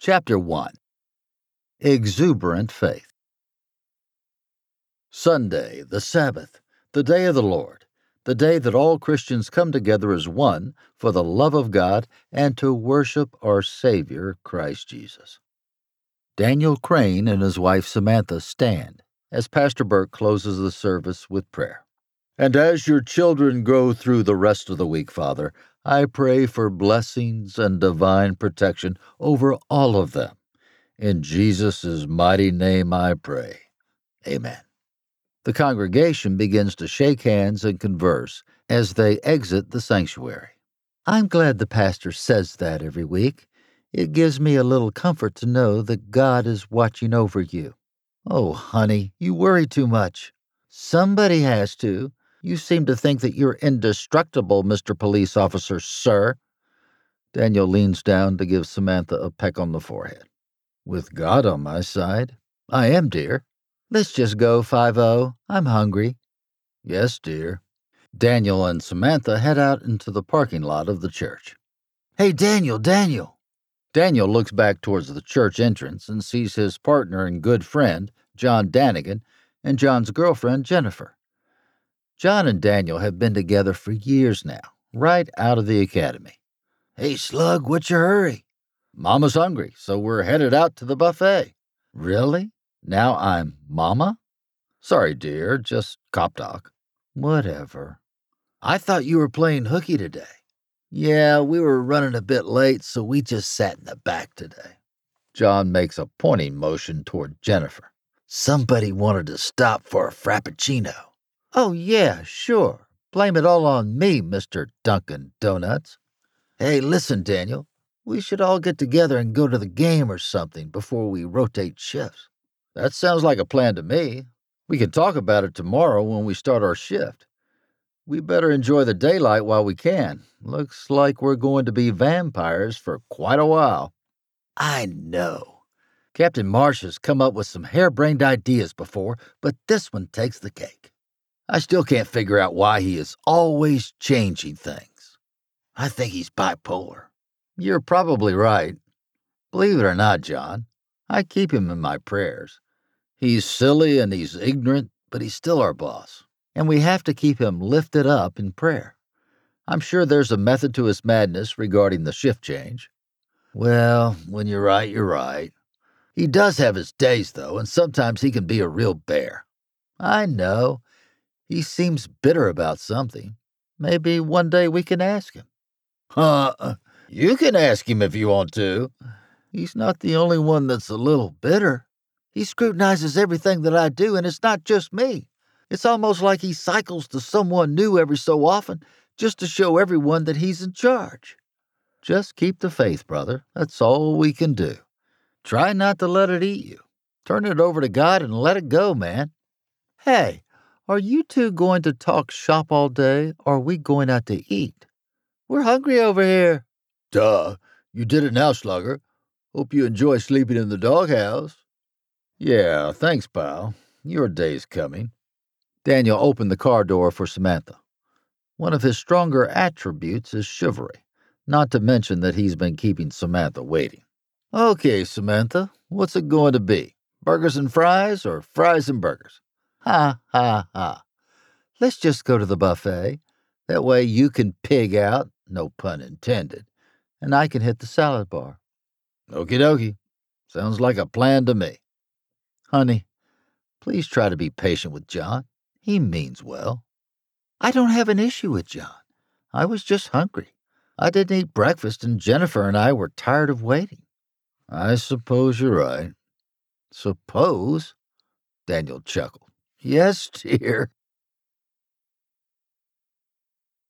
Chapter 1. Exuberant Faith. Sunday, the Sabbath, the day of the Lord, the day that all Christians come together as one for the love of God and to worship our Savior, Christ Jesus. Daniel Crane and his wife Samantha stand as Pastor Burke closes the service with prayer. And as your children go through the rest of the week, Father, I pray for blessings and divine protection over all of them. In Jesus' mighty name I pray. Amen. The congregation begins to shake hands and converse as they exit the sanctuary. I'm glad the pastor says that every week. It gives me a little comfort to know that God is watching over you. Oh, honey, you worry too much. Somebody has to. You seem to think that you're indestructible, Mr. Police Officer, sir. Daniel leans down to give Samantha a peck on the forehead. With God on my side, I am, dear. Let's just go, 5-0. I'm hungry. Yes, dear. Daniel and Samantha head out into the parking lot of the church. Hey, Daniel. Daniel looks back towards the church entrance and sees his partner and good friend, John Danigan, and John's girlfriend, Jennifer. John and Daniel have been together for years now, right out of the academy. Hey, Slug, what's your hurry? Mama's hungry, so we're headed out to the buffet. Really? Now I'm Mama? Sorry, dear, just cop talk. Whatever. I thought you were playing hooky today. Yeah, we were running a bit late, so we just sat in the back today. John makes a pointing motion toward Jennifer. Somebody wanted to stop for a frappuccino. Oh, yeah, sure. Blame it all on me, Mr. Dunkin' Donuts. Hey, listen, Daniel. We should all get together and go to the game or something before we rotate shifts. That sounds like a plan to me. We can talk about it tomorrow when we start our shift. We better enjoy the daylight while we can. Looks like we're going to be vampires for quite a while. I know. Captain Marsh has come up with some harebrained ideas before, but this one takes the cake. I still can't figure out why he is always changing things. I think he's bipolar. You're probably right. Believe it or not, John, I keep him in my prayers. He's silly and he's ignorant, but he's still our boss, and we have to keep him lifted up in prayer. I'm sure there's a method to his madness regarding the shift change. Well, when you're right, you're right. He does have his days, though, and sometimes he can be a real bear. I know. He seems bitter about something. Maybe one day we can ask him. You can ask him if you want to. He's not the only one that's a little bitter. He scrutinizes everything that I do, and it's not just me. It's almost like he cycles to someone new every so often just to show everyone that he's in charge. Just keep the faith, brother. That's all we can do. Try not to let it eat you. Turn it over to God and let it go, man. Hey, are you two going to talk shop all day, or are we going out to eat? We're hungry over here. Duh. You did it now, Slugger. Hope you enjoy sleeping in the doghouse. Yeah, thanks, pal. Your day's coming. Daniel opened the car door for Samantha. One of his stronger attributes is chivalry, not to mention that he's been keeping Samantha waiting. Okay, Samantha, what's it going to be? Burgers and fries or fries and burgers? Ha, ha, ha. Let's just go to the buffet. That way you can pig out, no pun intended, and I can hit the salad bar. Okie dokie. Sounds like a plan to me. Honey, please try to be patient with John. He means well. I don't have an issue with John. I was just hungry. I didn't eat breakfast, and Jennifer and I were tired of waiting. I suppose you're right. Suppose? Daniel chuckled. Yes, dear.